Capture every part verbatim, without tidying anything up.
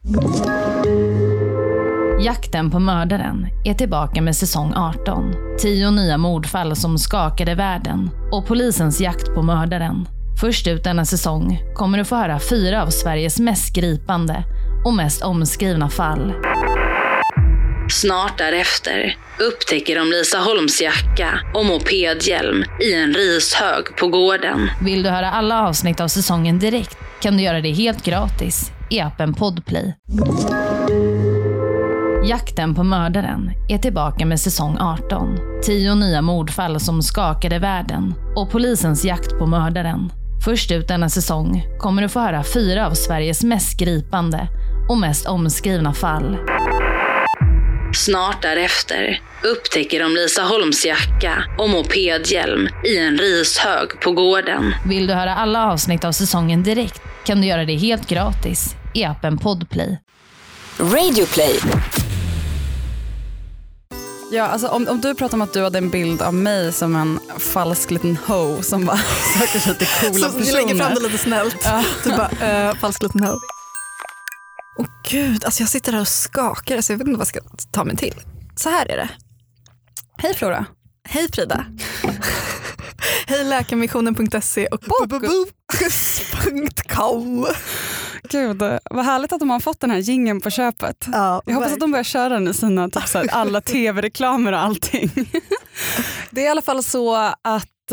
Jakten på mördaren är tillbaka med säsong arton. Tio nya mordfall som skakade världen och polisens jakt på mördaren. Först ut denna säsong kommer du få höra fyra av Sveriges mest gripande och mest omskrivna fall. Snart därefter upptäcker de Lisa Holms jacka och mopedhjälm i en rishög på gården. Vill du höra alla avsnitt av säsongen direkt kan du göra det helt gratis i appen Podplay. Jakten på mördaren är tillbaka med säsong arton. Tio nya mordfall som skakade världen och polisens jakt på mördaren. Först ut denna säsong kommer du få höra fyra av Sveriges mest gripande och mest omskrivna fall. Snart därefter upptäcker de Lisa Holms jacka och mopedhjälm i en rishög på gården. Vill du höra alla avsnitt av säsongen direkt kan du göra det helt gratis i appen Podplay. Radioplay. Ja, alltså om, om du pratar om att du hade en bild av mig som en falsk liten ho som bara söker sig till coola så personer. Så du lägger fram det lite snällt. Ja. Du bara, uh, falsk liten ho. Åh gud, alltså jag sitter här och skakar. Alltså jag vet inte vad jag ska ta mig till. Så här är det. Hej Flora. Hej Frida. Hej läkarmissionen punkt se och bokus punkt com. Gud, vad härligt att de har fått den här jingeln på köpet. Ja, jag hoppas verkligen. att de börjar köra den i sina typ, så här, alla tv-reklamer och allting. Det är i alla fall så att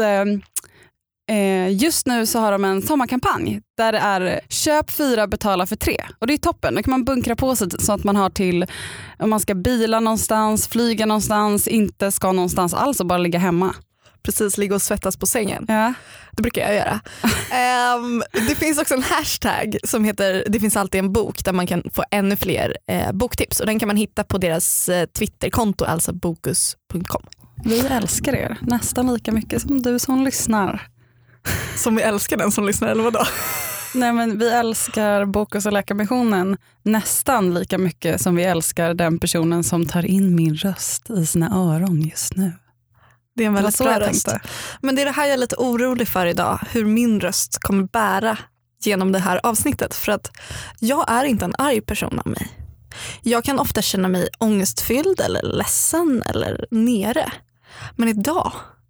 eh, just nu så har de en sommarkampanj där det är köp fyra, betala för tre. Och det är toppen. Då kan man bunkra på sig så att man har till om man ska bila någonstans, flyga någonstans, inte ska någonstans alls och bara ligga hemma. Precis, ligga och svettas på sängen. Ja. Det brukar jag göra. um, det finns också en hashtag som heter det finns alltid en bok där man kan få ännu fler eh, boktips. Och den kan man hitta på deras eh, Twitterkonto, alltså bokus punkt com. Vi älskar er nästan lika mycket som du som lyssnar. Som vi älskar den som lyssnar, eller vadå? Nej, men vi älskar Bokus och läkarmissionen nästan lika mycket som vi älskar den personen som tar in min röst i sina öron just nu. Det är en väldigt bra röst. Tänkte. Men det är det här jag är lite orolig för idag. Hur min röst kommer bära genom det här avsnittet. För att jag är inte en arg person av mig. Jag kan ofta känna mig ångestfylld eller ledsen eller nere. Men idag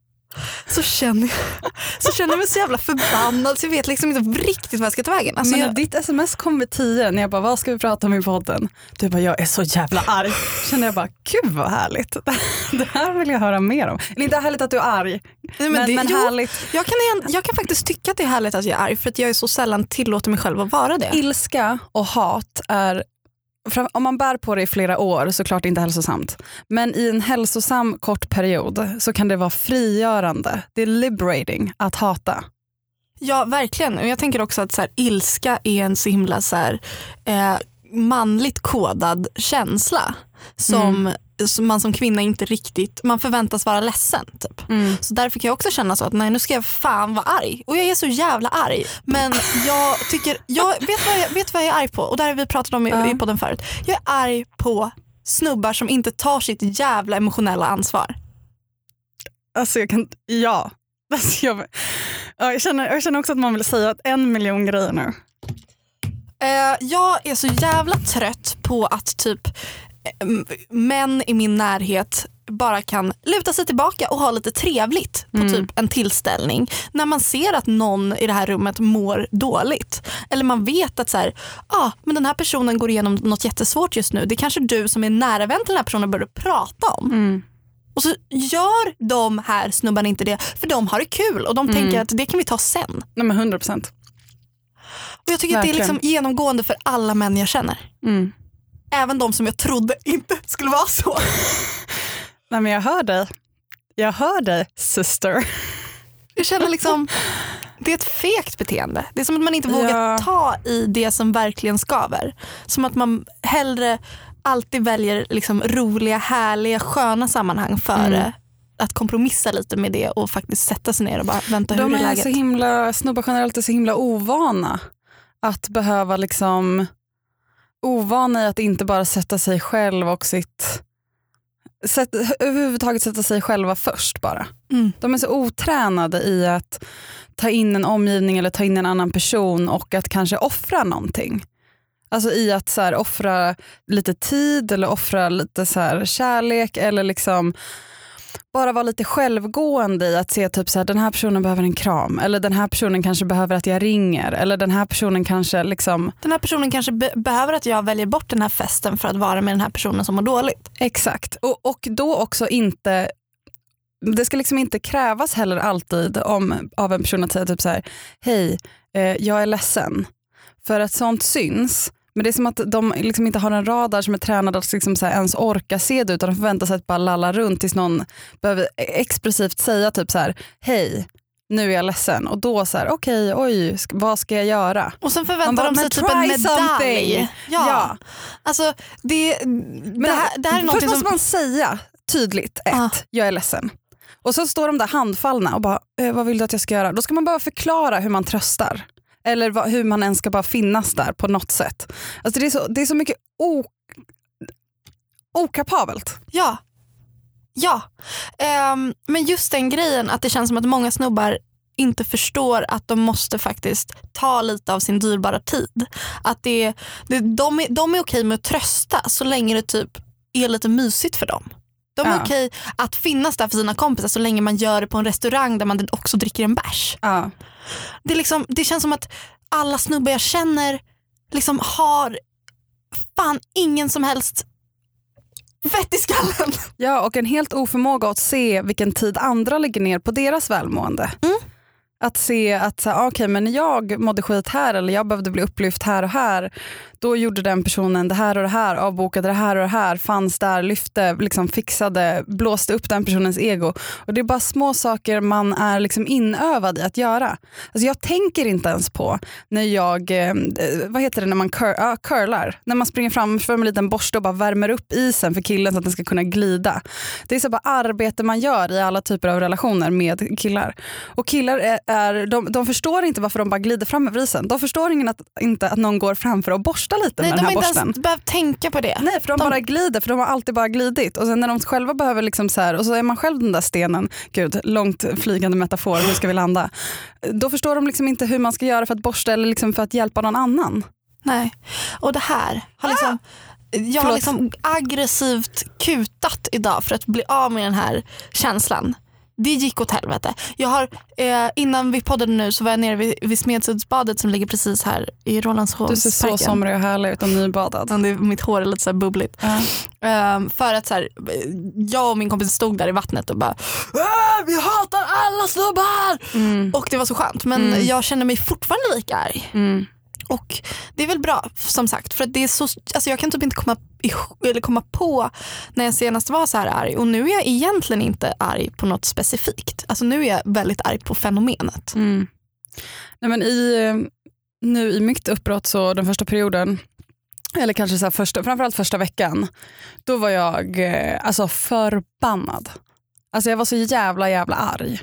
så känner jag, så känner jag mig så jävla förbannad så jag vet liksom inte riktigt vad jag ska ta vägen. Alltså men när jag... ditt sms kom vid tio när jag bara, vad ska vi prata om i podden? Du bara, jag är så jävla arg. Känner jag bara, gud vad härligt. Det här vill jag höra mer om. Det är inte härligt att du är arg. Nej, men men, det, men jo, härligt. Jag kan, jag kan faktiskt tycka att det är härligt att jag är arg för att jag är så sällan tillåter mig själv att vara det. Ilska och hat är, om man bär på det i flera år så klart inte hälsosamt. Men i en hälsosam kort period så kan det vara frigörande. Det är liberating att hata. Ja, verkligen. Och jag tänker också att så här, ilska är en så himla så här, eh, manligt kodad känsla som, mm. som man som kvinna inte riktigt, man förväntas vara ledsen typ. Mm. Så därför kan jag också känna så att nej, nu ska jag fan vara arg. Och jag är så jävla arg. Men jag tycker, jag vet vad jag, vet vad jag är arg på. Och där har vi pratat om i, ja. i podden förut. Jag är arg på snubbar som inte tar sitt jävla emotionella ansvar. Alltså jag kan, ja. Alltså jag, jag, känner, jag känner också att man vill säga att en miljon grejer nu. Uh, jag är så jävla trött på att typ män i min närhet bara kan luta sig tillbaka och ha lite trevligt på mm. typ en tillställning när man ser att någon i det här rummet mår dåligt. Eller man vet att så här, ah, men den här personen går igenom något jättesvårt just nu. Det är kanske du som är nära vän till den här personen börjar prata om. Mm. Och så gör de här snubbarna inte det för de har det kul och de mm. tänker att det kan vi ta sen. Nej, men hundra procent. Och jag tycker Verkligen. att det är liksom genomgående för alla män jag känner. Mm. Även de som jag trodde inte skulle vara så. Nej, men jag hör dig. Jag hör dig, sister. Jag känner liksom, det är ett fegt beteende. Det är som att man inte vågar ja. ta i det som verkligen skaver. Som att man hellre alltid väljer liksom roliga, härliga, sköna sammanhang före mm. att kompromissa lite med det och faktiskt sätta sig ner och bara vänta hur de är är läget. Så himla, snubbar generellt är så himla ovana att behöva liksom ovana i att inte bara sätta sig själv och sitt sätt, överhuvudtaget sätta sig själva först bara. Mm. De är så otränade i att ta in en omgivning eller ta in en annan person och att kanske offra någonting. Alltså i att så här, offra lite tid eller offra lite så här, kärlek eller liksom bara vara lite självgående i att se typ så här, den här personen behöver en kram eller den här personen kanske behöver att jag ringer eller den här personen kanske liksom... Den här personen kanske be- behöver att jag väljer bort den här festen för att vara med den här personen som mår dåligt. Exakt. Och, och då också inte... Det ska liksom inte krävas heller alltid om, av en person att säga typ så här, hej, eh, jag är ledsen. För att sånt syns. Men det är som att de liksom inte har en radar som är tränad att liksom så här ens orka se det, utan de förväntar sig att bara lalla runt tills någon behöver expressivt säga typ så här, hej, nu är jag ledsen. Och då så här, okej, okay, oj, vad ska jag göra? Och sen förväntar bara, de sig typ en medalj. Ja. ja. Alltså, det, Men det, här, det här är något först måste som... man säga tydligt, ett, ah. jag är ledsen. Och så står de där handfallna och bara, eh, vad vill du att jag ska göra? Då ska man bara förklara hur man tröstar. Eller vad, hur man ens ska bara finnas där på något sätt. Alltså det är så, det är så mycket o, okapabelt. Ja, ja. Um, men just den grejen att det känns som att många snubbar inte förstår att de måste faktiskt ta lite av sin dyrbara tid. Att det, det, de, är, de är okej med att trösta så länge det typ är lite mysigt för dem. De är ja. okej att finnas där för sina kompisar så länge man gör det på en restaurang där man också dricker en bärs. Ja. Det, är liksom, det känns som att alla snubbar jag känner liksom har fan ingen som helst vett i skallen. Ja, och en helt oförmåga att se vilken tid andra lägger ner på deras välmående. Mm. Att se att så, okay, men jag mådde skit här eller jag behövde bli upplyft här och här. Då gjorde den personen det här och det här, avbokade det här och det här, fanns där, lyfte, liksom fixade, blåste upp den personens ego. Och det är bara små saker man är liksom inövad i att göra. Alltså jag tänker inte ens på när jag, eh, vad heter det när man cur- ah, curlar? När man springer fram för en liten borste och bara värmer upp isen för killen så att den ska kunna glida. Det är så bara arbete man gör i alla typer av relationer med killar. Och killar är, är de, de förstår inte varför de bara glider fram över isen. De förstår ingen att, inte att någon går framför och borstar lite Nej, med den här borsten. borsten. Nej, de har inte ens behövt tänka på det. Nej, för de, de bara glider, för de har alltid bara glidit. Och sen när de själva behöver liksom så här, och så är man själv den där stenen, gud, långt flygande metafor, hur ska vi landa? Då förstår de liksom inte hur man ska göra för att borsta eller liksom för att hjälpa någon annan. Nej, och det här har liksom... Ah! Jag har liksom aggressivt kutat idag för att bli av med den här känslan. Det gick åt helvete. Jag har, eh, innan vi poddade nu så var jag nere vid, vid Smedsuddsbadet som ligger precis här i Rålambshovsparken. Du ser så somrig och härlig ut och nybadad. Ja, mitt hår är lite så här bubbligt. Uh. Um, för att så här, jag och min kompis stod där i vattnet och bara vi hatar alla snubbar! Mm. Och det var så skönt. Men mm. jag känner mig fortfarande lika arg. Mm. Och det är väl bra som sagt för att det är så, alltså jag kan typ inte komma, eller komma på när jag senast var så här arg, och nu är jag egentligen inte arg på något specifikt, alltså nu är jag väldigt arg på fenomenet. Mm. Nej, men i, nu i mitt uppbrott så den första perioden eller kanske så här första, framförallt första veckan, då var jag alltså förbannad. Alltså jag var så jävla jävla arg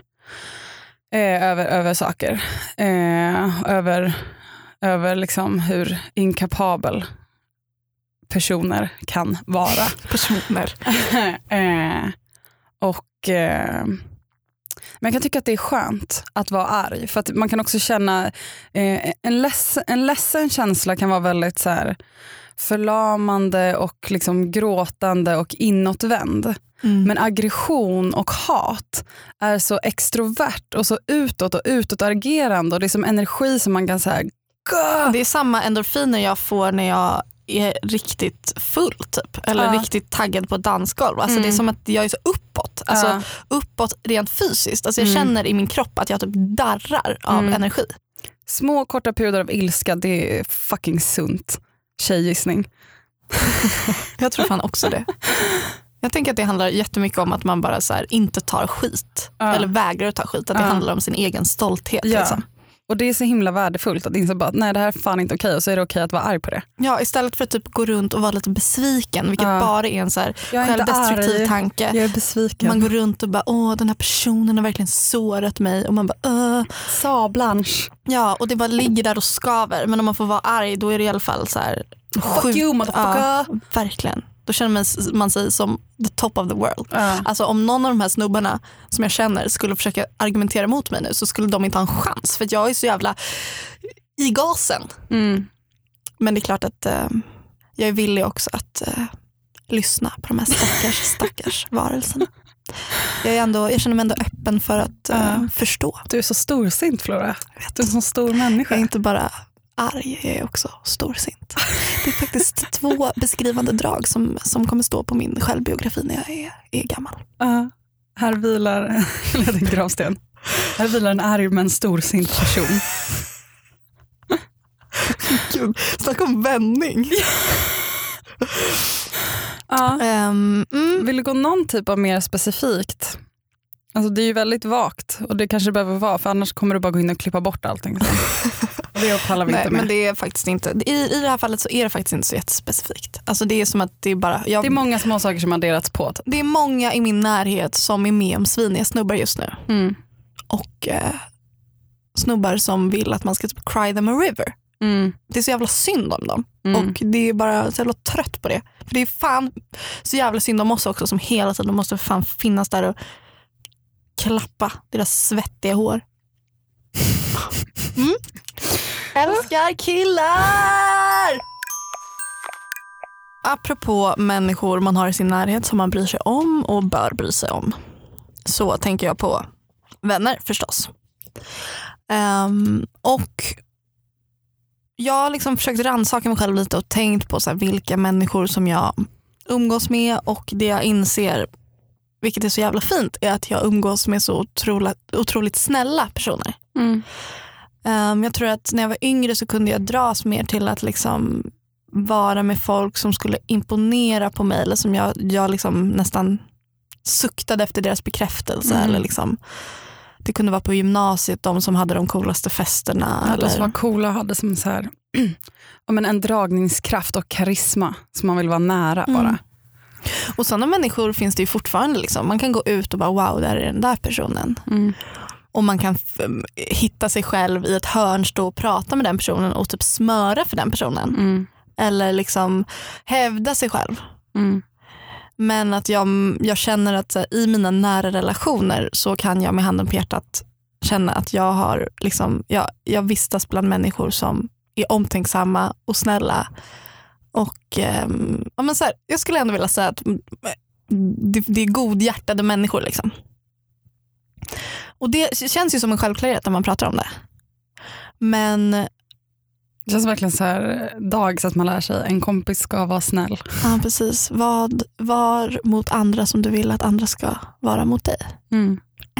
eh, över, över saker eh, över över liksom hur inkapabel personer kan vara. Personer. eh, och eh, men jag kan tycka att det är skönt att vara arg. För att man kan också känna eh, en, ledsen, en ledsen känsla kan vara väldigt så här förlamande och liksom gråtande och inåtvänd. Mm. Men aggression och hat är så extrovert och så utåt och utåtagerande, och det är som energi som man kan säga. Det är samma endorfiner jag får när jag är riktigt full typ. Eller ja. riktigt taggad på dansgolv. Alltså mm. det är som att jag är så uppåt. Alltså ja. uppåt rent fysiskt. Alltså jag mm. känner i min kropp att jag typ darrar av mm. energi. Små korta perioder av ilska, det är fucking sunt. Tjejgissning. Jag tror fan också det. Jag tänker att det handlar jättemycket om att man bara så här inte tar skit. Ja. Eller vägrar att ta skit. Att det ja. handlar om sin egen stolthet ja. liksom. Och det är så himla värdefullt att inse bara att nej, det här är fan inte okej, och så är det okej att vara arg på det. Ja, istället för att typ gå runt och vara lite besviken, vilket ja. bara är en så här självdestruktiv tanke. Jag är besviken. Man går runt och bara, åh, den här personen har verkligen sårat mig, och man bara, öh. Sa blanche. Ja, och det bara ligger där och skaver, men om man får vara arg, då är det i alla fall så här fuck sjuk. You, motherfucker. Ja, verkligen. Då känner man, man sig som the top of the world. Uh. Alltså om någon av de här snubbarna som jag känner skulle försöka argumentera mot mig nu, så skulle de inte ha en chans. För jag är så jävla i gasen. Mm. Men det är klart att eh, jag är villig också att eh, lyssna på de här stackars, stackars varelserna. Jag, är ändå, jag känner mig ändå öppen för att eh, uh, förstå. Du är så storsint, Flora. Du är en så stor människa. Jag är inte bara arg, jag är också storsint. Det är faktiskt två beskrivande drag som, som kommer stå på min självbiografi när jag är, är gammal. Uh, här vilar en gravsten. Här vilar en arg men storsint person. Gud, snacka om vändning. Ja. um, mm. Vill du gå någon typ av mer specifikt? Alltså det är ju väldigt vagt och det kanske behöver vara, för annars kommer du bara gå in och klippa bort allting. Det pallar vi Nej, inte med. Men det är faktiskt inte, i, i det här fallet så är det faktiskt inte så jättespecifikt. Alltså det är som att det är bara jag, det är många små saker som har delats på. Det är många i min närhet som är med om sviniga snubbar just nu. Mm. Och eh, snubbar som vill att man ska typ cry them a river. Mm. Det är så jävla synd om dem. Mm. Och det är bara så jävla trött på det. För det är fan så jävla synd om oss också, som hela tiden måste fan finnas där och klappa deras svettiga hår. Mm. Älskar killar! Apropå människor man har i sin närhet som man bryr sig om och bör bry sig om, så tänker jag på vänner förstås. Um, och jag har liksom försökt rannsaka mig själv lite och tänkt på så här, vilka människor som jag umgås med, och det jag inser, vilket är så jävla fint, är att jag umgås med så otroligt, otroligt snälla personer. Mm. Um, jag tror att när jag var yngre så kunde jag dras mer till att liksom vara med folk som skulle imponera på mig, eller som jag, jag liksom nästan suktade efter deras bekräftelse. Mm. Eller liksom, det kunde vara på gymnasiet, de som hade de coolaste festerna. Ja, eller... de som var coola hade som så här, men en dragningskraft och karisma som man vill vara nära bara. Mm. Och sådana människor finns det ju fortfarande. Liksom. Man kan gå ut och bara wow, där är den där personen. Mm. Och man kan f- hitta sig själv i ett hörn, stå och prata med den personen och typ smöra för den personen. Mm. Eller liksom hävda sig själv. Mm. Men att jag, jag känner att här, i mina nära relationer så kan jag med handen på hjärtat känna att jag har liksom, jag, jag vistas bland människor som är omtänksamma och snälla. Och eh, ja, men så här, jag skulle ändå vilja säga att det, det är godhjärtade människor liksom. Och det känns ju som en självklarhet när man pratar om det. Men det känns verkligen så här dags att man lär sig en kompis ska vara snäll. ja, precis. Vad var mot andra som du vill att andra ska vara mot dig. Mm.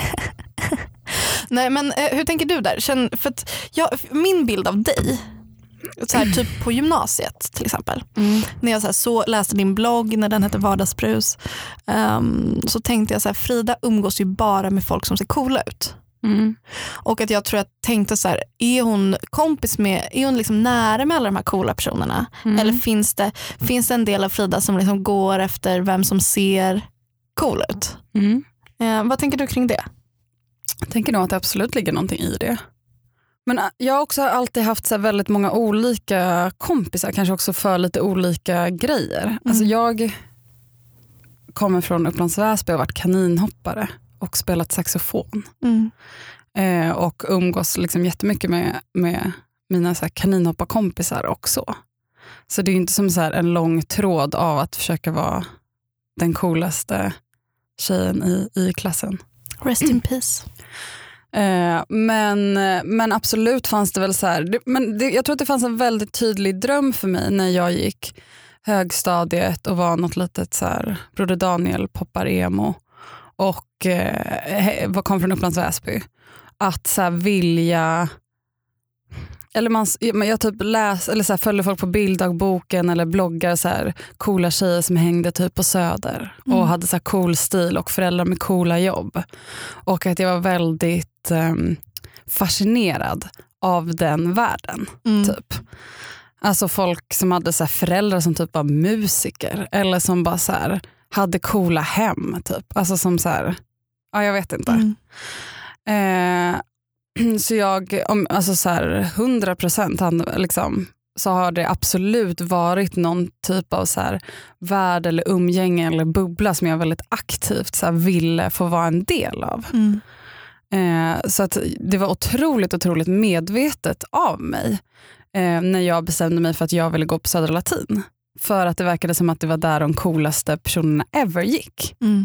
Nej, men eh, hur tänker du där? Känn, för att jag, min bild av dig, så här, typ på gymnasiet till exempel, Mm. när jag så, här, så läste din blogg när den hette Vardagsbrus, um, så tänkte jag så här, Frida umgås ju bara med folk som ser coola ut. Mm. Och att jag tror att jag tänkte så här, är hon kompis med, är hon liksom nära med alla de här coola personerna? Mm. Eller finns det, finns det en del av Frida som liksom går efter vem som ser cool ut? Mm. Eh, vad tänker du kring det? Jag tänker nog att det absolut ligger någonting i det. Men jag har också alltid haft så här väldigt många olika kompisar, kanske också för lite olika grejer. Mm. Alltså jag kommer från Upplands Väsby och varit kaninhoppare och spelat saxofon. Mm. Eh, och umgås liksom jättemycket med, med mina så här kaninhopparkompisar också. Så det är ju inte som så här en lång tråd av att försöka vara den coolaste tjejen i, i klassen. Rest in peace. Eh, men, men absolut fanns det väl så här, det, men det, jag tror att det fanns en väldigt tydlig dröm för mig när jag gick högstadiet och var något litet så här Broder Daniel poppar emo och eh, kom från Upplands Väsby, att så här vilja, eller man, jag typ läs, eller så här följde folk på bilddagboken eller bloggar så här coola tjejer som hängde typ på Söder och Mm. hade så här cool stil och föräldrar med coola jobb, och att jag var väldigt um, fascinerad av den världen. Mm. Typ. Alltså folk som hade så här föräldrar som typ var musiker eller som bara så här hade coola hem typ. Alltså som så här, ja jag vet inte. Mm. Eh, så jag, om, alltså så här hundra procent liksom, så har det absolut varit någon typ av så här värld eller umgänge eller bubbla som jag väldigt aktivt så här ville få vara en del av. Mm. Eh, så att det var otroligt, otroligt medvetet av mig. eh, när jag bestämde mig för att jag ville gå på Södra Latin. För att det verkade som att det var där de coolaste personerna ever gick. Mm.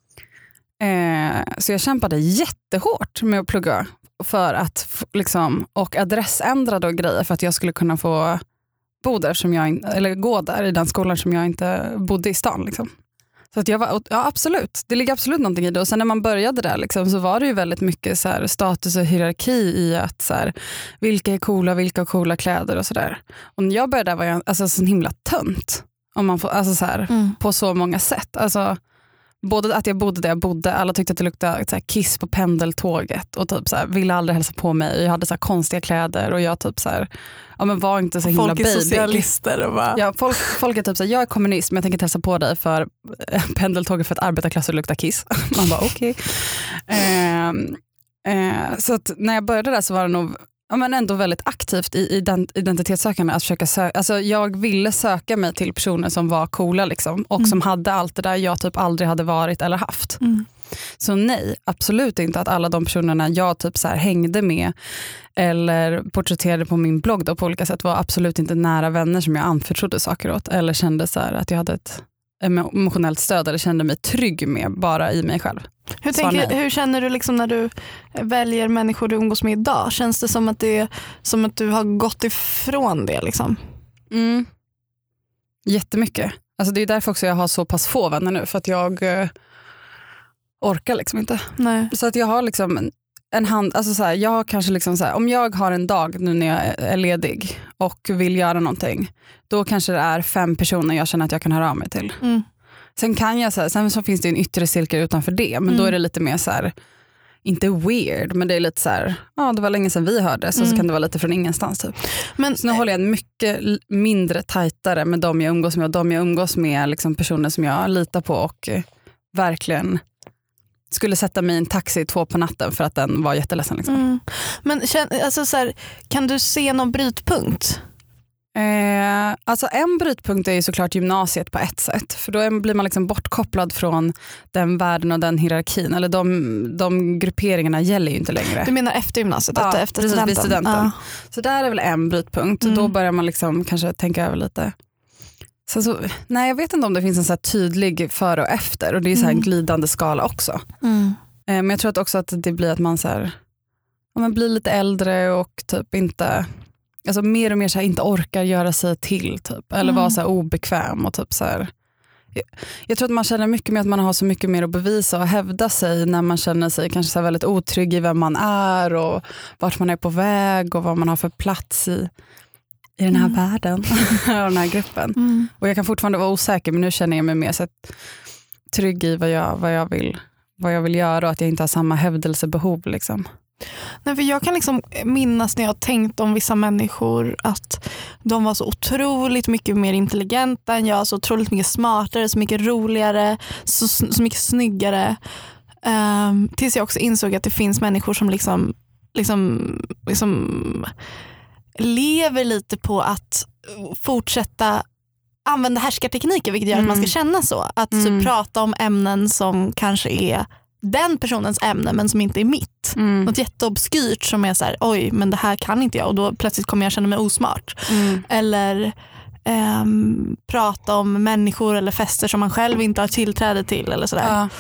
Eh, så jag kämpade jättehårt med att plugga för att liksom, och adressändra och grejer för att jag skulle kunna få bo där som jag, eller gå där i den skolan som jag inte bodde i stan liksom. Så att jag var, ja absolut, det ligger absolut någonting i det. Och sen när man började där liksom, så var det ju väldigt mycket så här, status och hierarki i att så här, vilka är coola, vilka har coola kläder och sådär. Och när jag började där var jag alltså så himla tönt. Om man får, alltså så här, mm. på så många sätt. Alltså, både att jag bodde där jag bodde, alla tyckte att det luktade så här, kiss på pendeltåget och typ så här, ville aldrig hälsa på mig. Jag hade så här, konstiga kläder och jag typ så här, ja men var inte så himla folk är baby. Socialister och bara... Ja, folk, folk är typ så här, jag är kommunist men jag tänker inte hälsa på dig för pendeltåget för att arbetarklasser luktar kiss. Man bara okej. Okay. Eh, eh, så att när jag började där så var det nog ja, men ändå väldigt aktivt i identitetssökande att försöka söka. Alltså jag ville söka mig till personer som var coola liksom, och mm. som hade allt det där jag typ aldrig hade varit eller haft. Mm. Så nej, absolut inte att alla de personerna jag typ så här hängde med eller porträtterade på min blogg då på olika sätt var absolut inte nära vänner som jag anförtrodde saker åt eller kände så här att jag hade ett emotionellt stöd eller kände mig trygg med bara i mig själv. Hur, tänker, hur känner du liksom när du väljer människor du umgås med idag? Känns det som att, det är, som att du har gått ifrån det? Liksom? Mm. Jättemycket. Alltså det är därför också jag har så pass få vänner nu. För att jag eh, orkar liksom inte. Nej. Så att jag har liksom en, en hand, alltså så här, jag har kanske liksom så här, om jag har en dag nu när jag är ledig och vill göra någonting, då kanske det är fem personer jag känner att jag kan höra av mig till. Mm. Sen kan jag så här, sen så finns det en yttre cirkel utanför det, men mm. då är det lite mer så här, inte weird, men det är lite så här, ja det var länge sedan vi hörde, så, mm. så kan det vara lite från ingenstans typ. Men så nu håller jag mycket mindre tajtare med de jag umgås med och de jag umgås med liksom personer som jag litar på och eh, verkligen skulle sätta mig i en taxi två på natten för att den var jätteledsen liksom. Mm. Men alltså så här, kan du se någon brytpunkt? Eh, alltså en brytpunkt är ju såklart gymnasiet på ett sätt, för då är, blir man liksom bortkopplad från den världen och den hierarkin, eller de, de grupperingarna gäller ju inte längre. Du menar efter gymnasiet? Ja, efter precis, studenten? studenten. Ja. Så där är väl en brytpunkt, mm. då börjar man liksom kanske tänka över lite. Så, så, nej jag vet inte om det finns en så här tydlig före och efter, och det är så här en glidande skala också. Mm. Eh, men jag tror att också att det blir att man så här, ja, man blir lite äldre och typ inte, alltså mer och mer så här, inte orkar göra sig till typ, eller mm. vara så här obekväm och typ så här. Jag, jag tror att man känner mycket med att man har så mycket mer att bevisa och hävda sig när man känner sig kanske så här väldigt otrygg i vem man är och vart man är på väg och vad man har för plats i i den här mm. världen och den här gruppen. Mm. Och jag kan fortfarande vara osäker, men nu känner jag mig mer så trygg i vad jag, vad jag vill vad jag vill göra och att jag inte har samma hävdelsebehov liksom. Nej, för jag kan liksom minnas när jag har tänkt om vissa människor att de var så otroligt mycket mer intelligenta än jag, så otroligt mycket smartare, så mycket roligare, så, så mycket snyggare. Um, tills jag också insåg att det finns människor som liksom, liksom, liksom lever lite på att fortsätta använda härskartekniker, vilket gör mm. att man ska känna så. Att mm. typ prata om ämnen som kanske är den personens ämne men som inte är mitt. Mm. Något jätteobskyrt som är så här, oj men det här kan inte jag, och då plötsligt kommer jag känna mig osmart. Mm. Eller um, prata om människor eller fester som man själv inte har tillträde till eller sådär. Ja.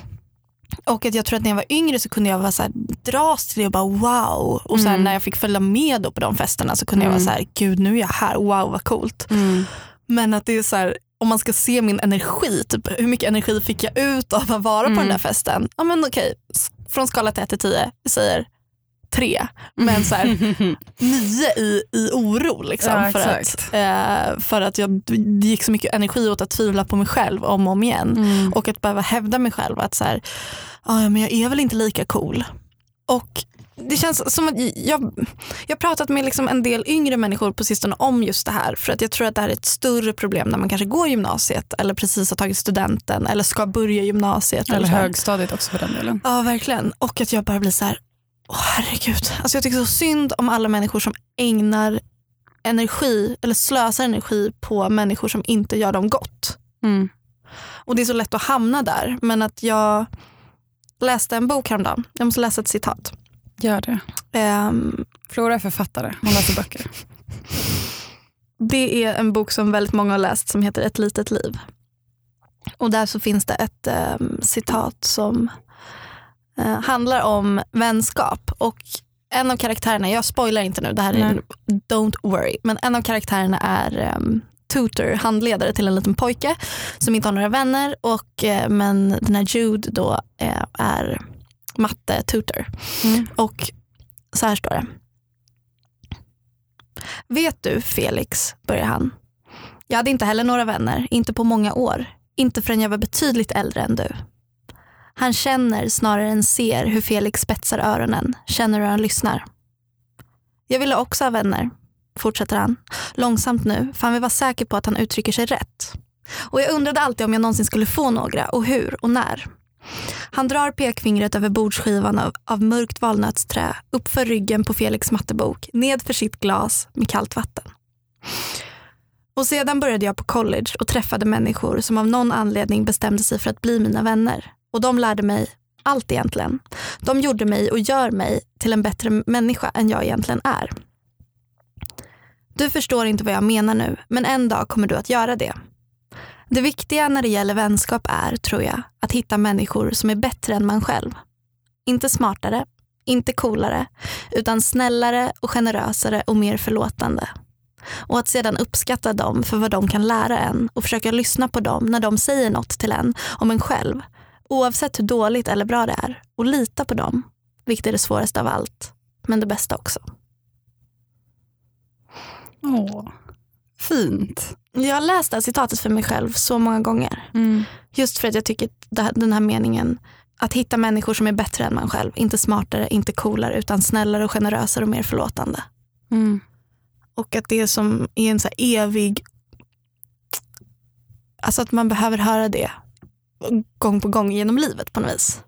Och att jag tror att när jag var yngre så kunde jag vara så här, dras till det och bara wow. Och så här, mm. när jag fick följa med då på de festerna så kunde mm. jag vara så här, gud nu är jag här, wow vad coolt. Mm. Men att det är så här, om man ska se min energi, typ, hur mycket energi fick jag ut av att vara mm. på den där festen? Ja men okej, från skala till ett till tio, jag säger tre. Men så här, nio i, i oro liksom. Ja, för, att, eh, för att jag, det gick så mycket energi åt att tvivla på mig själv om och om igen. Mm. Och att behöva hävda mig själv att så här, ja men jag är väl inte lika cool. Och det känns som att jag, jag har pratat med liksom en del yngre människor på sistone om just det här. För att jag tror att det här är ett större problem när man kanske går gymnasiet eller precis har tagit studenten eller ska börja gymnasiet. Eller, eller högstadiet också för den delen. Ja, verkligen. Och att jag bara blir så här, åh herregud. Alltså jag tycker så synd om alla människor som ägnar energi eller slösar energi på människor som inte gör dem gott. Mm. Och det är så lätt att hamna där. Men att jag läste en bok häromdagen. Jag måste läsa ett citat. Gör det. Um, Flora är författare. Hon läser böcker. det är en bok som väldigt många har läst som heter Ett litet liv. Och där så finns det ett eh, citat som eh, handlar om vänskap. Och en av karaktärerna, jag spoilar inte nu, det här är Nej. don't worry. Men en av karaktärerna är um, tutor, handledare till en liten pojke som inte har några vänner. Och, eh, men den här Jude då eh, är matte-tutor. Mm. Och så här står det. Vet du, Felix, börjar han. Jag hade inte heller några vänner, inte på många år. Inte förrän jag var betydligt äldre än du. Han känner snarare än ser hur Felix spetsar öronen, känner hur han lyssnar. Jag ville också ha vänner, fortsätter han. Långsamt nu, för han vill vara säker på att han uttrycker sig rätt. Och jag undrade alltid om jag någonsin skulle få några, och hur och när. Han drar pekfingret över bordsskivan av, av mörkt valnötsträ, upp för ryggen på Felix mattebok, ned för sitt glas med kallt vatten. Och sedan började jag på college och träffade människor som av någon anledning bestämde sig för att bli mina vänner. Och de lärde mig allt egentligen. De gjorde mig och gör mig till en bättre människa än jag egentligen är. Du förstår inte vad jag menar nu, men en dag kommer du att göra det. Det viktiga när det gäller vänskap är, tror jag, att hitta människor som är bättre än man själv. Inte smartare, inte coolare, utan snällare och generösare och mer förlåtande. Och att sedan uppskatta dem för vad de kan lära en och försöka lyssna på dem när de säger något till en om en själv, oavsett hur dåligt eller bra det är, och lita på dem, vilket är det svåraste av allt, men det bästa också. Åh, fint. Jag har läst det här citatet för mig själv så många gånger. Mm. Just för att jag tycker att den här meningen, att hitta människor som är bättre än man själv, inte smartare, inte coolare, utan snällare och generösare och mer förlåtande. Mm. Och att det är som är en så här evig, alltså att man behöver höra det gång på gång genom livet på något vis.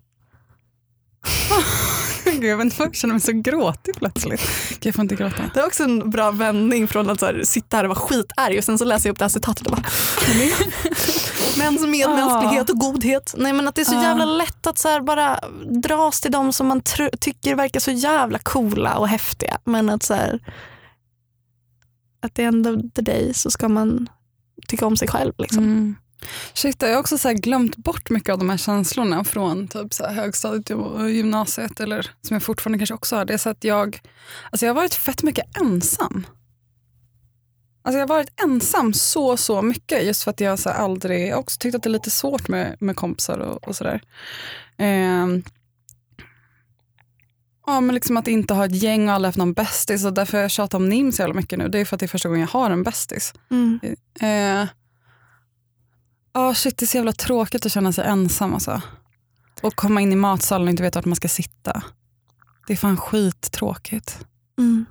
Gud, jag vet inte, jag känner mig så gråtig plötsligt. Gud, jag får inte gråta. Det är också en bra vändning från att så här, sitta här och vara skitarg och sen så läser jag upp det här citatet och bara mäns medmänsklighet och godhet. Nej, men att det är så jävla lätt att så här bara dras till dem som man tr- tycker verkar så jävla coola och häftiga. Men att så här, att det ändå the day så ska man tycka om sig själv liksom. Mm. Shit, jag har också så här glömt bort mycket av de här känslorna från typ så här högstadiet och gymnasiet, eller som jag fortfarande kanske också har. Det är så att jag, alltså jag har varit fett mycket ensam. Alltså jag har varit ensam så, så mycket, just för att jag så här aldrig, jag har också tyckt att det är lite svårt med, med kompisar och, och sådär. Eh, ja, men liksom att inte ha ett gäng och aldrig haft någon bästis, och därför har jag tjatat om Nim så jävla mycket nu. Det är för att det är första gången jag har en bästis. Mm. Eh, oh shit, det är så jävla tråkigt att känna sig ensam alltså. Och komma in i matsalen och inte veta vart man ska sitta. Det är fan skittråkigt. Mm.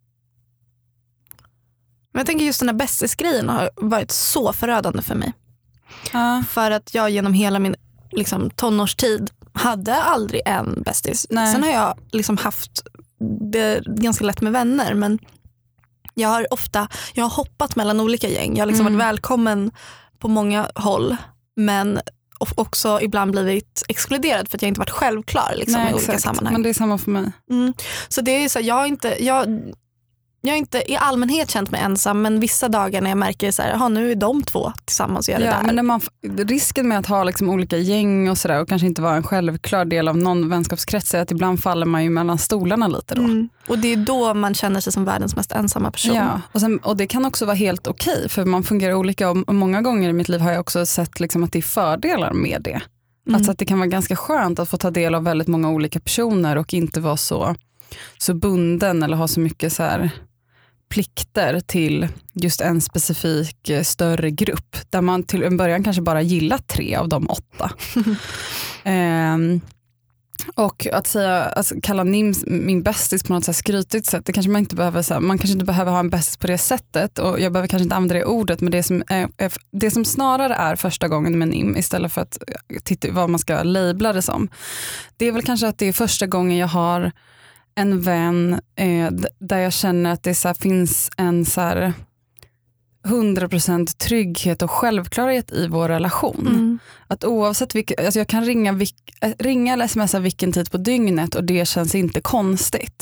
Men jag tänker just den här bästisgrejen har varit så förödande för mig. Uh. För att jag genom hela min liksom, tonårstid hade aldrig en bästis. Nej. Sen har jag liksom haft det ganska lätt med vänner, men jag har ofta jag har hoppat mellan olika gäng. Jag har liksom Mm. varit välkommen på många håll, men också ibland blivit exkluderad för att jag inte varit självklar liksom, Nej, i olika exakt. sammanhang. Men det är samma för mig. Mm. Så det är så jag har inte jag jag har inte i allmänhet känt mig ensam, men vissa dagar när jag märker så här, aha, nu är de två tillsammans och gör det Ja, där. men när man, risken med att ha liksom olika gäng och sådär och kanske inte vara en självklar del av någon vänskapskrets är att ibland faller man ju mellan stolarna lite då. Mm. Och det är då man känner sig som världens mest ensamma person. Ja, och, sen, och det kan också vara helt okej, för man fungerar olika, och många gånger i mitt liv har jag också sett liksom att det är fördelar med det. Mm. Alltså att det kan vara ganska skönt att få ta del av väldigt många olika personer och inte vara så, så bunden eller ha så mycket så här plikter till just en specifik större grupp där man till en början kanske bara gillar tre av de åtta. um, och att säga, alltså, kalla Nim min bästis på något så här skrytigt sätt, det kanske man inte behöver, så här, man kanske inte behöver ha en bästis på det sättet, och jag behöver kanske inte använda det ordet, men det som, är, är, det som snarare är första gången med Nim, istället för att titta vad man ska labla det som, det är väl kanske att det är första gången jag har en vän eh, där jag känner att det så här, finns en så här hundra procent trygghet och självklarhet i vår relation. Mm. Att oavsett vilka, alltså jag kan ringa, ringa eller smsa vilken tid på dygnet och det känns inte konstigt.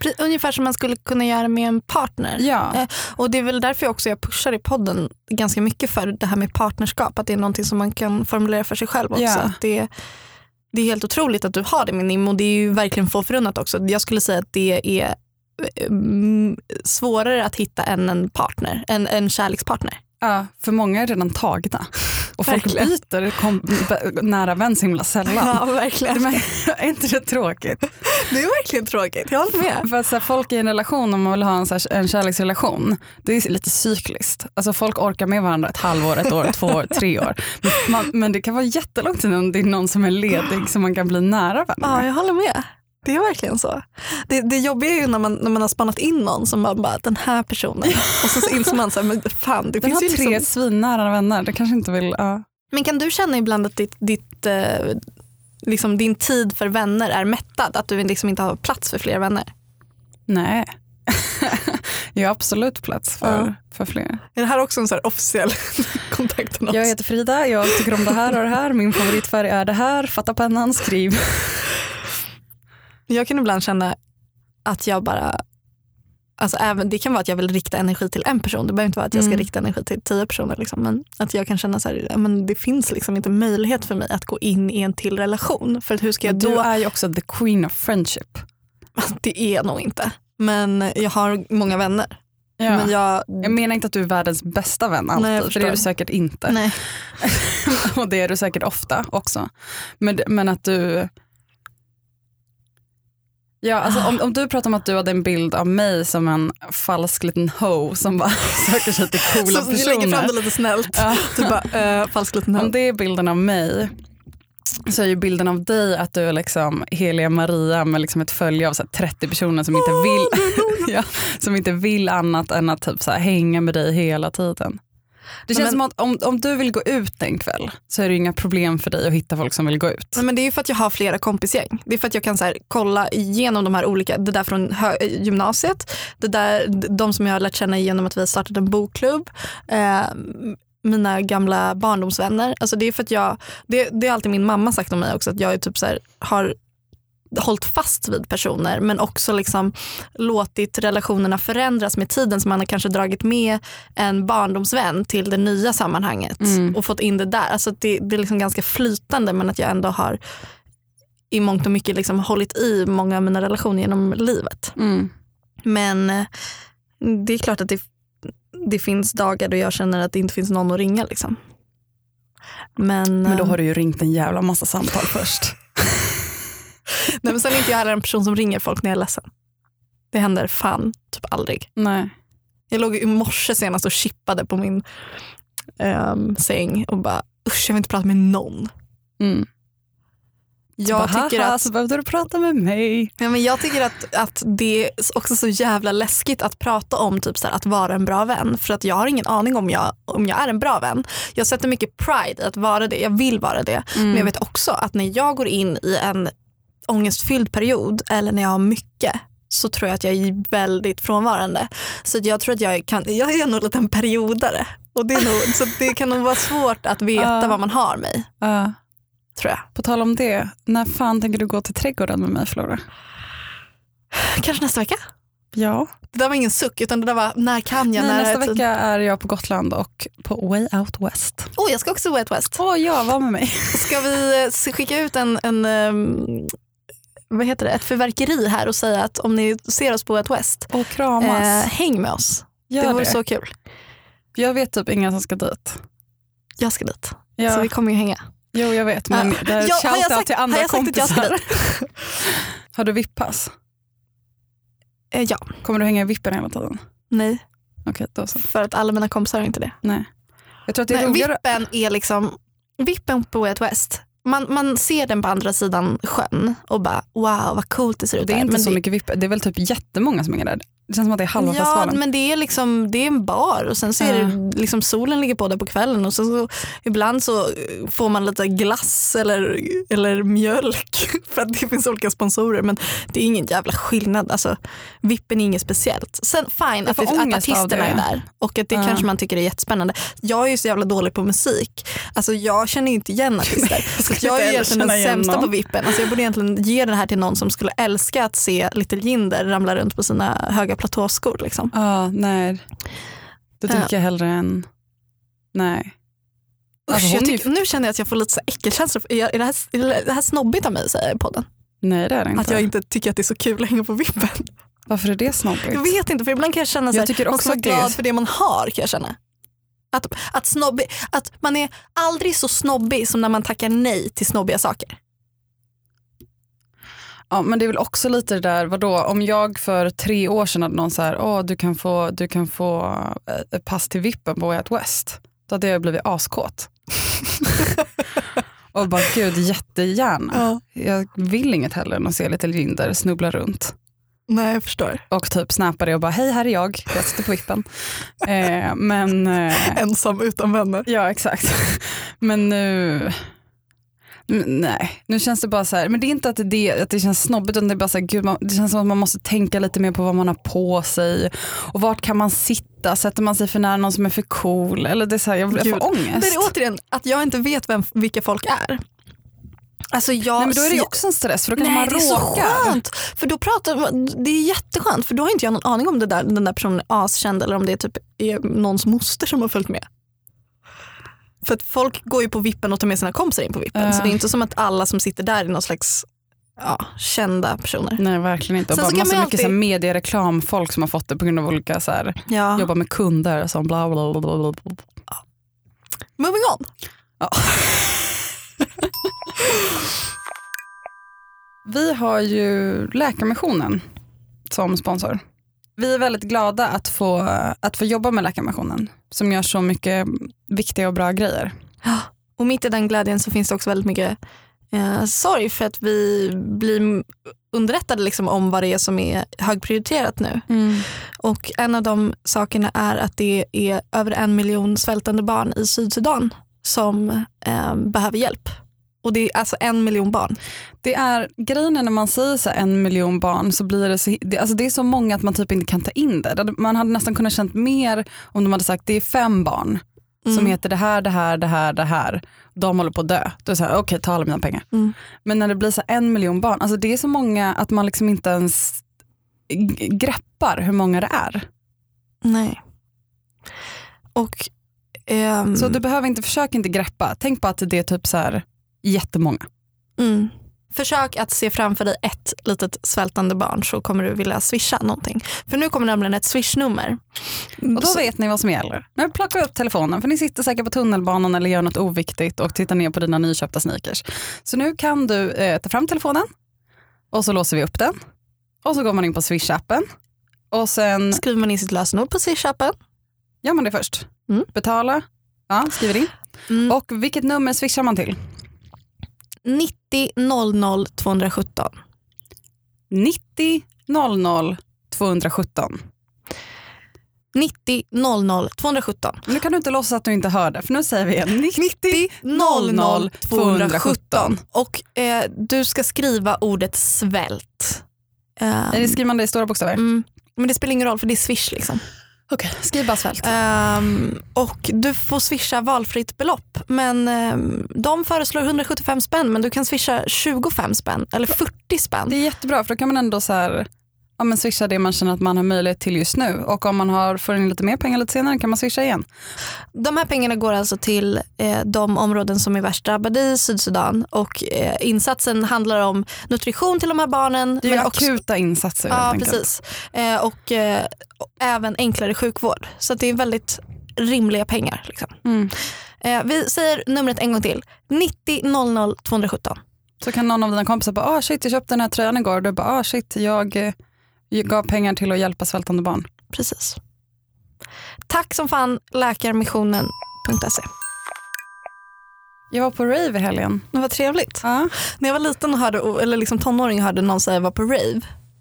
Ungefär som man skulle kunna göra med en partner. Ja. Eh, och det är väl därför också jag pushar i podden ganska mycket för det här med partnerskap. Att det är någonting som man kan formulera för sig själv också. Ja. Att det, det är helt otroligt att du har det med Nim, och det är ju verkligen få förunnat också. Jag skulle säga att det är mm, svårare att hitta än en partner, en, en kärlekspartner. Ja, för många är redan tagna. Och folk Verkligen. byter kom, nära vän så himla sällan. Ja, verkligen. Men, är inte det tråkigt? Det är verkligen tråkigt, jag håller med. För att så här, folk i en relation, om man vill ha en, så här, en kärleksrelation, det är lite cykliskt. Alltså folk orkar med varandra ett halvår, ett år, två år, tre år. Men, man, men det kan vara jättelångt tid om det är någon som är ledig som man kan bli nära vän med. Ja, jag håller med. Det är verkligen så. Det, det jobbiga är ju när man, när man har spannat in någon som bara, bara den här personen. Och så, så inser man så här, men fan, det Den finns har ju tre liksom... svinnära vänner, det kanske inte vill... Ja. Men kan du känna ibland att ditt, ditt, eh, liksom din tid för vänner är mättad? Att du liksom inte har plats för fler vänner? Nej. Jag har absolut plats för, Ja. för fler. Är det här också en så här officiell kontakt? Jag heter Frida, jag tycker om det här och det här. Min favoritfärg är det här. Fatta pennan, skriv. Jag kan ibland känna att jag bara... Alltså även, det kan vara att jag vill rikta energi till en person. Det behöver inte vara att jag ska Mm. rikta energi till tio personer. Liksom. Men att jag kan känna så här, men det finns liksom inte möjlighet för mig att gå in i en till relation. För att hur ska jag Du då... är ju också the queen of friendship. Det är jag nog inte. Men jag har många vänner. Ja. Men jag... Jag menar inte att du är världens bästa vän alltid, Nej, jag för det förstår. är du säkert inte. Nej. Och det är du säkert ofta också. Men, men att du... Ja, alltså om, om du pratar om att du hade en bild av mig som en falsk liten ho som bara söker sig till coola Så du lägger fram personer. det lite snällt. Ja. Du bara, uh, falsk liten Om hög. det är bilden av mig, så är ju bilden av dig att du är liksom heliga Maria med liksom ett följe av så här trettio personer som inte vill ja, som inte vill annat än att typ så här hänga med dig hela tiden. Det känns Men- som att om, om du vill gå ut en kväll så är det ju inga problem för dig att hitta folk som vill gå ut. Nej, men det är ju för att jag har flera kompisgäng. Det är för att jag kan så här, kolla igenom de här olika, det där från hö- gymnasiet, det där, de som jag har lärt känna genom att vi har startat en bokklubb, eh, mina gamla barndomsvänner. Alltså det är för att jag, det, det är alltid min mamma sagt om mig också, att jag är typ så här, har hållit fast vid personer men också liksom låtit relationerna förändras med tiden, så man har kanske dragit med en barndomsvän till det nya sammanhanget Mm. och fått in det där. Alltså det, det är liksom ganska flytande, men att jag ändå har i mångt och mycket liksom hållit i många av mina relationer genom livet. Mm. Men eh, det är klart att det, det finns dagar då jag känner att det inte finns någon att ringa liksom. Men, Men då eh, har du ju ringt en jävla massa samtal först. nej, men sen är inte jag heller en person som ringer folk när jag är ledsen. Det händer fan typ aldrig. Nej. Jag låg i morse senast och chippade på min um, säng och bara, usch, jag vill inte prata med någon. Mm. Jag bara, tycker haha, att, så behövde du prata med mig. ja, men jag tycker att, att det är också så jävla läskigt att prata om typ så här, att vara en bra vän. För att jag har ingen aning om jag, om jag är en bra vän. Jag sätter mycket pride i att vara det. Jag vill vara det. Mm. Men jag vet också att när jag går in i en ångestfylld period eller när jag har mycket, så tror jag att jag är väldigt frånvarande. Så att jag tror att jag kan, jag är nog lite en periodare. Och det, är nog, så det kan nog vara svårt att veta Ja. vad man har mig, Ja. tror jag. På tal om det, när fan tänker du gå till trädgården med mig, Flora? Kanske nästa vecka? Ja. Det där var ingen suck, utan det där var, när kan jag? Nej, när nästa är vecka är jag på Gotland och på Way Out West. Åh, oh, jag ska också Way Out West. Åh ja, var med mig. Ska vi eh, skicka ut en, en um, vad heter det, ett förverkeri här och säga att om ni ser oss på Way Out West, Och kramas. eh, häng med oss. Gör det vore det. så kul. Jag vet typ inga som ska dit. Jag ska dit, Ja. så vi kommer ju hänga. Jo, jag vet, men Ja. det är Ja, ett har jag shoutout sagt- till andra har jag sagt att jag ska kompisar. dit? Har du vippass? Eh, ja, Kommer du hänga i vippen hela tiden? nej, Okej, då så. för att alla mina kompisar har inte det. Nej. Jag tror att det är Nej, roligare. vippen är liksom, vippen på Way Out West, man, man ser den på andra sidan sjön och bara wow vad coolt det ser ut Det är där. inte Men så det, mycket vipp. Det är väl typ jättemånga som hänger där. Det känns som att det är halva ja, festivalen. men det är liksom det är en bar och sen så är uh. det liksom solen ligger på där på kvällen och så, så ibland så får man lite glass eller, eller mjölk för att det finns olika sponsorer, men det är ingen jävla skillnad. Alltså, vippen är inget speciellt. Sen fine att, att artisterna är där och att det uh. kanske man tycker är jättespännande. Jag är ju så jävla dålig på musik. Alltså jag känner ju inte igen artister. jag, så jag är egentligen den sämsta någon. på vippen. Alltså jag borde egentligen ge det här till någon som skulle älska att se Little Jinder ramla runt på sina höga platåskor liksom. Ja, nej. Det tycker ja. jag hellre än... Nej. Alltså, Usch, jag tycker, nu känner jag att jag får lite så äckelkänslor. Är det här, är det här snobbigt av mig, säger jag i podden? Nej, det är det inte. Att jag inte tycker att det är så kul att hänga på vippen. Varför är det snobbigt? Jag vet inte, för ibland kan jag känna så här, jag man ska vara glad för det man har, kan jag känna. Att, att, snobbig, att man är aldrig så snobbig som när man tackar nej till snobbiga saker. Ja, men det är väl också lite det där, vadå, om jag för tre år sedan hade någon så här, åh, du kan få, du kan få ett pass till vippen på Way Out West. Då hade jag blivit askåt. Och bara, gud, jättegärna. Ja. Jag vill inget heller än att se lite Jinder snubbla runt. Nej, jag förstår. Och typ snappar det och bara, hej, här är jag. Jag sitter på vippen. eh, men... Eh, Ensam utan vänner. Ja, exakt. Men nu... Nej, nu känns det bara så här, men det är inte att det, att det känns snobbigt, utan det är bara så här, gud, man, det känns som att man måste tänka lite mer på vad man har på sig och vart kan man sitta, sätter man sig för nära någon som är för cool, eller det är så här, jag blir för ångest. Det är återigen att jag inte vet vem, vilka folk är. Alltså jag Nej, men då är det ju också en stress, för då kan Nej, man det är råka. så skönt, för då pratar, det är jätteskönt, för då har inte jag någon aning om det där, den där personen är askänd eller om det är typ är någons moster som har följt med. För att folk går ju på vippen och tar med sina kompisar in på vippen. Uh. Så det är inte som att alla som sitter där är någon slags ja, kända personer. Nej, verkligen inte. Och bara massa mycket alltid... så här mediereklam, folk som har fått det på grund av olika så här, ja. jobba med kunder som bla bla bla bla bla. Moving on. Ja. Vi har ju Läkarmissionen som sponsor. Vi är väldigt glada att få, att få jobba med Läkarmissionen som gör så mycket viktiga och bra grejer. Och mitt i den glädjen så finns det också väldigt mycket eh, sorg för att vi blir underrättade liksom om vad det är som är högprioriterat nu. Mm. Och en av de sakerna är att det är över en miljon svältande barn i Sydsudan som eh, behöver hjälp. Och det är alltså en miljon barn. Det är grejen när man säger så här, en miljon barn så blir det så, det, alltså det är så många att man typ inte kan ta in det. Man hade nästan kunnat känt mer om de hade sagt det är fem barn mm. som heter det här, det här, det här, det här. De håller på att dö. Då är det så här, okej, okay, ta alla mina pengar. Mm. Men när det blir så här, en miljon barn, alltså det är så många att man liksom inte ens greppar hur många det är. Nej. Och um... så du behöver inte, försök inte greppa. Tänk på att det är typ så här jättemånga. Mm. Försök att se framför dig ett litet svältande barn så kommer du vilja swisha någonting. För nu kommer nämligen ett swishnummer. Och då så... vet ni vad som gäller. Nu plockar vi upp telefonen för ni sitter säkert på tunnelbanan eller gör något oviktigt och tittar ner på dina nyköpta sneakers. Så nu kan du eh, ta fram telefonen och så låser vi upp den. Och så går man in på Swish-appen. Och sen... skriver man in sitt lösenord på Swish-appen. Gör man det först. Mm. Betala. Ja, skriver in. Mm. Och vilket nummer swishar man till? nittio noll noll tvåhundrasjutton. nittio noll noll tvåhundrasjutton. nittio noll noll tvåhundrasjutton. Nu kan du inte låtsas att du inte hörde, för nu säger vi igen. nittio noll noll tvåhundrasjutton. Och eh, du ska skriva ordet svält. Um, Eller skriver man det i stora bokstäver? Mm, men det spelar ingen roll för det är swish liksom. Okej, okay, skriv bara svält. Um, och du får swisha valfritt belopp. Men um, de föreslår hundrasjuttiofem spänn, men du kan swisha tjugofem spänn eller fyrtio spänn. Det är jättebra, för då kan man ändå så här, ja, men swisha det man känner att man har möjlighet till just nu. Och om man har får in lite mer pengar lite senare kan man swisha igen. De här pengarna går alltså till eh, de områden som är värst drabbade i Sydsudan. Och eh, insatsen handlar om nutrition till de här barnen. Det är men akuta också, insatser. Ja, precis. Eh, och, eh, och även enklare sjukvård. Så att det är väldigt rimliga pengar. Liksom. Mm. Eh, vi säger numret en gång till. nittio noll noll tvåhundrasjutton. Så kan någon av dina kompisar bara, ah shit, jag köpte den här tröjan igår. Och du bara, ah shit, jag... Jag gav pengar till att hjälpa svältande barn. Precis. Tack som fan, läkarmissionen punkt se. Jag var på rave i helgen. Det var trevligt. Ja. När jag var liten och hörde, eller liksom tonåring hörde någon säga var på rave.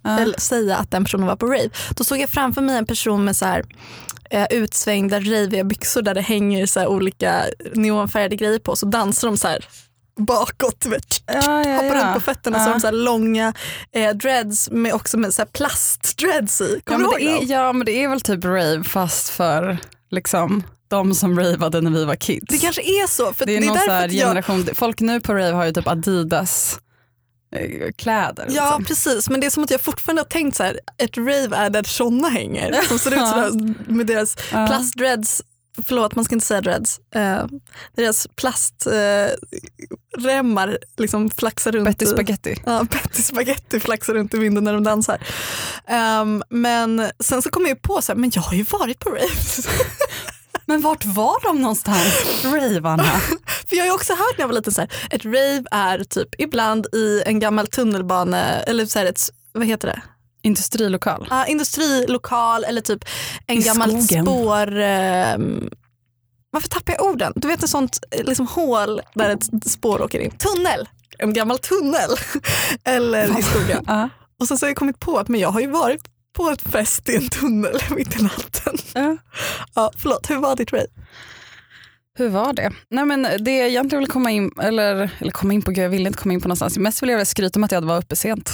uh. eller säga att den personen var på rave. Då såg jag framför mig en person med så här uh, utsvängda raviga byxor där det hänger så här olika neonfärgade grejer på, så dansar de så här bakåt, vet, ja, ja, hoppar ja. runt på fötterna, ja. så har de så här långa eh, dreads med också med så här plastdreads i. Ja men, det är, ja men det är väl typ rave fast för liksom de som ravade när vi var kids. Det kanske är så. För det är, det är någon så här generation, jag... folk nu på rave har ju typ Adidas eh, kläder. Ja liksom. precis, men det är som att jag fortfarande har tänkt så här, ett rave är där såna hänger. Som ser ut sådär med deras ja. plastdreads. Förlåt, man ska inte säga dreads. Uh, deras plastremmar uh, liksom flaxar runt. Betty Spaghetti. Ja, Betty Spaghetti flaxar runt i vinden när de dansar. Um, men sen så kom jag ju på så här, men jag har ju varit på raves. Men vart var de någonstans, ravarna? För jag har ju också hört när jag var liten så här, ett rave är typ ibland i en gammal tunnelbana, eller så här ett, vad heter det? Industrilokal. Ja, uh, industrilokal eller typ en I gammal skogen. spår... Um, varför tappar jag orden? Du vet ett sånt liksom, hål där ett spår åker in. Tunnel! En gammal tunnel. Eller i skogen. Uh. Och sen så har jag kommit på att men jag har ju varit på ett fest i en tunnel mitt i natten. Uh. Ja, förlåt, hur var ditt rave? Hur var det? Nej men det jag egentligen vill komma in, eller, eller komma in på, jag vill inte komma in på någonstans. Mest vill jag skryta om att jag var uppe sent.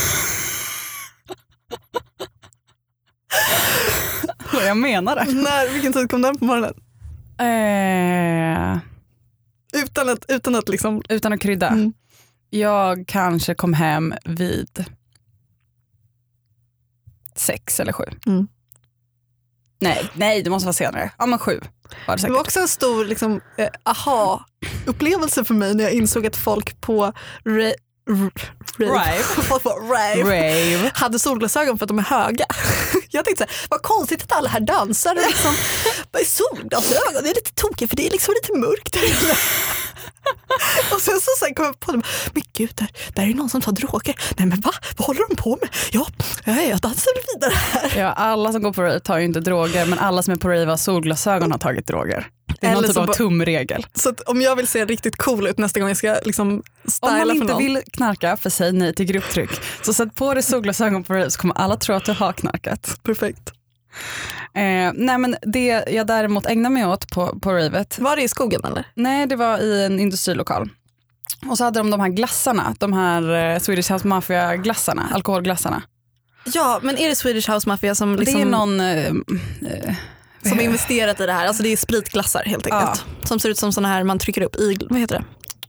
Jag menar det. När, vilken tid kom den på morgonen? Eh, utan, att, utan att liksom... Utan att krydda. Mm. Jag kanske kom hem vid sex eller sju. Mm. Nej, nej, det måste vara senare. Ja men sju var det säkert. Det var också en stor liksom, eh, aha-upplevelse för mig när jag insåg att folk på re- r- rave, Rave. folk på rave, Rave. hade solglasögon för att de är höga. Jag tänkte så här, vad konstigt att alla här dansar och liksom, vad är solglasögon? Det är lite tokigt för det är liksom lite mörkt där inne. Och sen så sen kom jag på det, men gud, där, där är någon som tar droger. Nej men va? Vad håller de på med? Ja, jag dansar vidare här. Ja, alla som går på rave tar ju inte droger, men alla som är på rave har solglasögon har tagit droger. Det är Eller någon typ så av ba- tumregel. Så att om jag vill se riktigt cool ut nästa gång jag ska liksom styla Om man för inte någon. vill knarka, för säg nej till grupptryck. Så sätt på dig solglasögon på rave så kommer alla tro att du har knarkat. Perfekt. Eh, nej men det jag däremot ägnar mig åt på, på ravet. Var det i skogen eller? Nej, det var i en industrilokal. Och så hade de de här glassarna, de här eh, Swedish House Mafia glassarna, alkoholglassarna. Ja, men är det Swedish House Mafia som liksom... Det är någon... Eh, eh, som har investerat i det här. Alltså det är spritglassar helt enkelt. Ja. Som ser ut som såna här man trycker upp i... Vad heter det?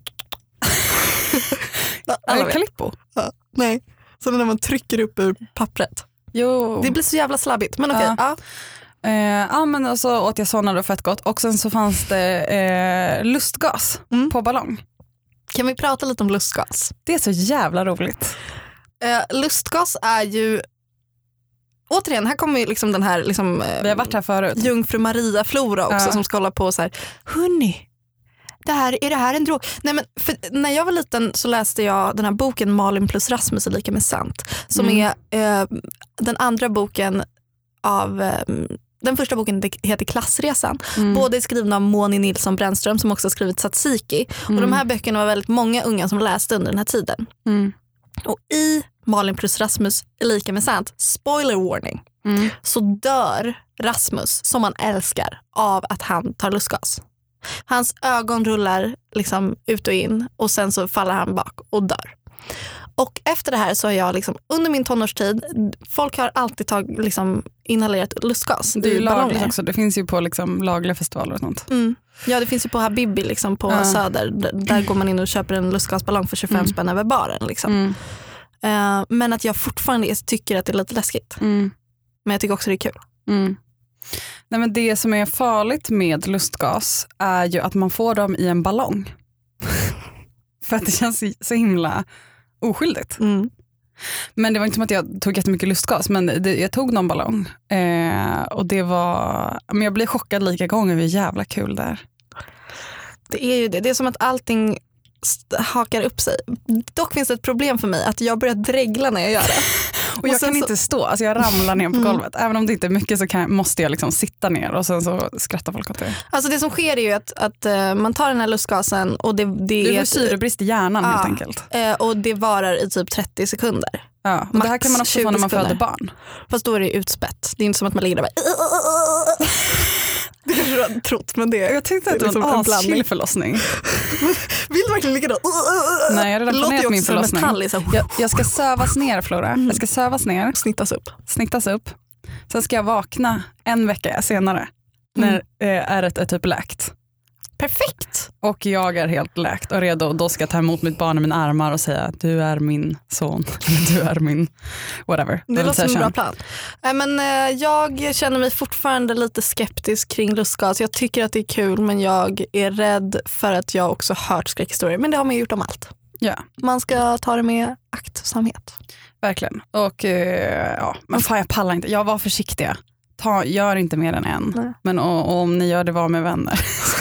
Alla vet. Calippo? Ja, nej, sådana när man trycker upp ur pappret. Jo. Det blir så jävla slabbigt. Men okej. Ja. Ja. Eh, ja, men så åt jag sådana då fett gott. Och sen så fanns det eh, lustgas mm. på ballong. Kan vi prata lite om lustgas? Det är så jävla roligt. Eh, lustgas är ju... Återigen, här kommer ju liksom den här liksom, eh, vi har varit här förut. Jungfru Maria-flora också, ja. Som ska hålla på så här. Hörrni, det här, är det här en drog? Nej, men för när jag var liten så läste jag den här boken Malin plus Rasmus är lika med sant. Som mm. är eh, den andra boken av... Eh, den första boken heter Klassresan. Mm. Båda är skrivna av Moni Nilsson Brännström som också har skrivit Tsatsiki. Mm. Och de här böckerna var väldigt många unga som läste under den här tiden. Mm. Och i Malin plus Rasmus är lika med sant, spoiler warning, mm. så dör Rasmus som man älskar av att han tar lustgas. Hans ögon rullar liksom ut och in och sen så faller han bak och dör. Och efter det här så har jag liksom, under min tonårstid, folk har alltid tagit, liksom, inhalerat lustgas. Det är ju lagligt också, det finns ju på liksom, lagliga festivaler och sånt. Mm. Ja, det finns ju på Habibi liksom, på uh. Söder. Där, där går man in och köper en lustgasballong för tjugofem mm. spänn över baren. Liksom. Mm. Uh, men att jag fortfarande tycker att det är lite läskigt. Mm. Men jag tycker också det är kul. Mm. Nej, men det som är farligt med lustgas är ju att man får dem i en ballong. För att det känns så himla oskyldigt. Mm. Men det var inte som att jag tog jättemycket lustgas, men det, jag tog någon ballong. Eh, och det var... Men jag blev chockad lika gånger, hur jävla kul det är. Det är ju det. Det är som att allting hakar upp sig. Dock finns det ett problem för mig, att jag börjar dregla när jag gör det. Och jag och kan så, inte stå, alltså jag ramlar ner på golvet. Mm. Även om det inte är mycket så kan, måste jag liksom sitta ner och sen så skrattar folk åt det. Alltså det som sker är ju att, att uh, man tar den här lustgasen och det, det du är... får syrebrist i hjärnan ja, helt enkelt. Uh, och det varar i typ trettio sekunder. Ja, och det här kan man också få när man föder barn. Fast då är det utspätt. Det är inte som att man ligger där och bara... Det kanske du har trott, men det jag tänkte att det, det var en aschill förlossning. Vill du verkligen ligga där? Nej, jag har redan planerat min förlossning. Metall, jag, jag ska sövas ner, Flora. Mm. Jag ska sövas ner. Snittas upp. Snittas upp. Sen ska jag vakna en vecka senare. Mm. När eh, ärret är typ läkt. Perfekt. Och jag är helt läkt och redo. Då ska jag ta emot mitt barn i mina armar och säga du är min son. Du är min whatever. Det låter som en bra plan. Äh, men, eh, jag känner mig fortfarande lite skeptisk kring lustgas. Jag tycker att det är kul men jag är rädd för att jag också hört skräckhistorier. Men det har man gjort om allt. Ja. Man ska ta det med aktsamhet. Verkligen. Och eh, ja, men fan jag pallar inte. Jag var försiktig. Ta, gör inte mer än en. Nej. Men och, och om ni gör det, var med vänner.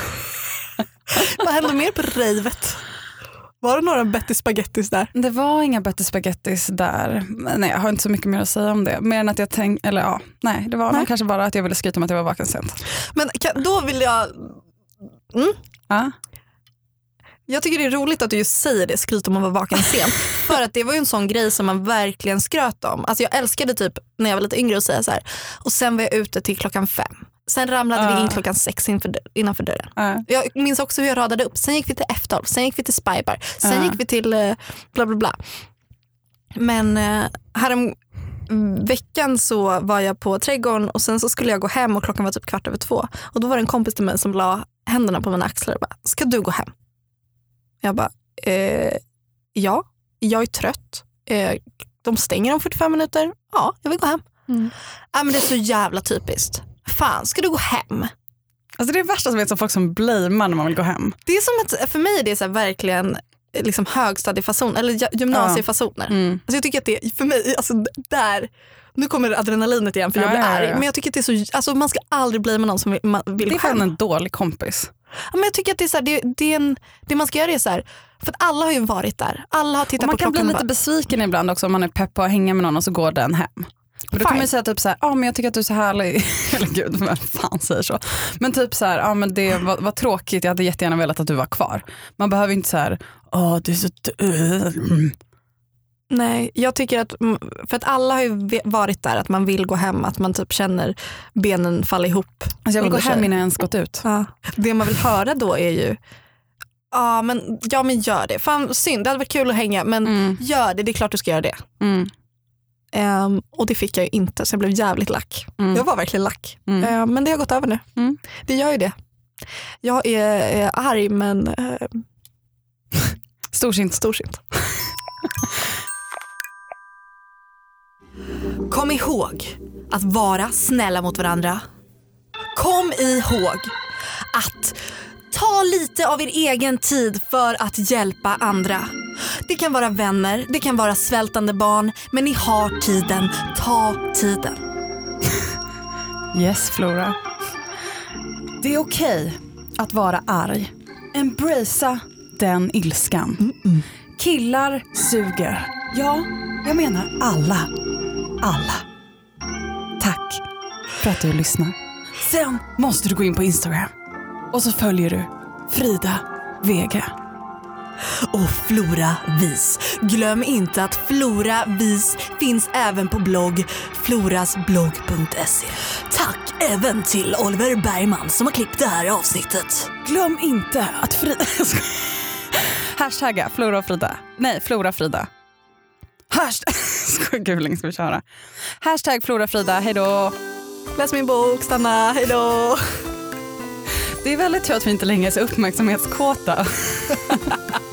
Vad hände mer på ravet? Var det några Betty Spaghettis där? Det var inga Betty Spaghettis där. Nej, jag har inte så mycket mer att säga om det. Mer än att jag tänkte, eller ja, nej, det var nej. kanske bara att jag ville skryta om att jag var vaken sent. Men kan, då vill jag... Mm. Ja. Jag tycker det är roligt att du just säger det, skryta om att vara vaken sent. För att det var ju en sån grej som man verkligen skröt om. Alltså jag älskade typ när jag var lite yngre att säga så här. Och sen var jag ute till klockan fem. Sen ramlade uh. vi in klockan sex inför, innanför dörren. Uh. Jag minns också hur jag radade upp. Sen gick vi till F tolv, sen gick vi till Spybar. Sen uh. gick vi till uh, bla bla bla. Men uh, härom veckan så var jag på trädgården och sen så skulle jag gå hem och klockan var typ kvart över två. Och då var det en kompis till mig som la händerna på mina axlar och bara, ska du gå hem? Jag bara, eh, ja, jag är trött. Eh, de stänger om fyrtiofem minuter. Ja, jag vill gå hem. Mm. Ja, men det är så jävla typiskt. Fan, ska du gå hem? Alltså det är det värsta som vet som folk som blamear när man vill gå hem. Det är som att, för mig är det så här verkligen liksom högstadiefason eller gymnasiefasoner. Ja. Mm. Alltså jag tycker att det, för mig, alltså där, nu kommer adrenalinet igen för jag blir ja, ja, ja. arg. Men jag tycker att det är så, alltså man ska aldrig blamea någon som vill, man vill gå hem. Det är fan en dålig kompis. Ja, men jag tycker att det är så här, det, det, är en, det man ska göra är så här, för att alla har ju varit där. Alla har tittat på klockan. Man kan bli lite besviken ibland också om man är pepp på att hänga med någon och så går den hem. Och då kan man ju säga typ så här, ja ah, men jag tycker att du är så härlig. Eller gud, vem fan säger så. Men typ så här, ja ah, men det var, var tråkigt, jag hade jättegärna velat att du var kvar. Man behöver inte så här, åh oh, du är så mm. Nej, jag tycker att, för att alla har ju varit där, att man vill gå hem, att man typ känner benen falla ihop. Alltså jag vill gå hem innan jag ens gått ut. Ja. Det man vill höra då är ju, ja men, ja men gör det. Fan synd, det hade varit kul att hänga, men mm. gör det, det är klart du ska göra det. Mm. Um, och det fick jag ju inte, så jag blev jävligt lack. Mm. Jag var verkligen lack. Mm. Um, men det har gått över nu. Mm. Det gör ju det. Jag är, är arg, men uh, storsint. Storsint. Kom ihåg att vara snälla mot varandra. Kom ihåg att ta lite av er egen tid för att hjälpa andra. Det kan vara vänner, det kan vara svältande barn, men ni har tiden. Ta tiden. Yes, Flora. Det är okej att vara arg. Embracea den ilskan. Mm-mm. Killar suger. Ja, jag menar alla. Alla. Tack för att du lyssnar. Sen måste du gå in på Instagram. Och så följer du Frida Vega. Och Flora Vis. Glöm inte att Flora Vis finns även på blogg florasblogg punkt se. Tack även till Oliver Bergman som har klippt det här avsnittet. Glöm inte att Frida... Hashtagga Flora och Frida. Nej, Flora Frida. Hashtag... Gud, länge ska vi köra. Hashtag Flora Frida, hejdå. Läs min bok, stanna, hejdå. Det är väldigt tur att vi inte längre är så uppmärksamhetskåta.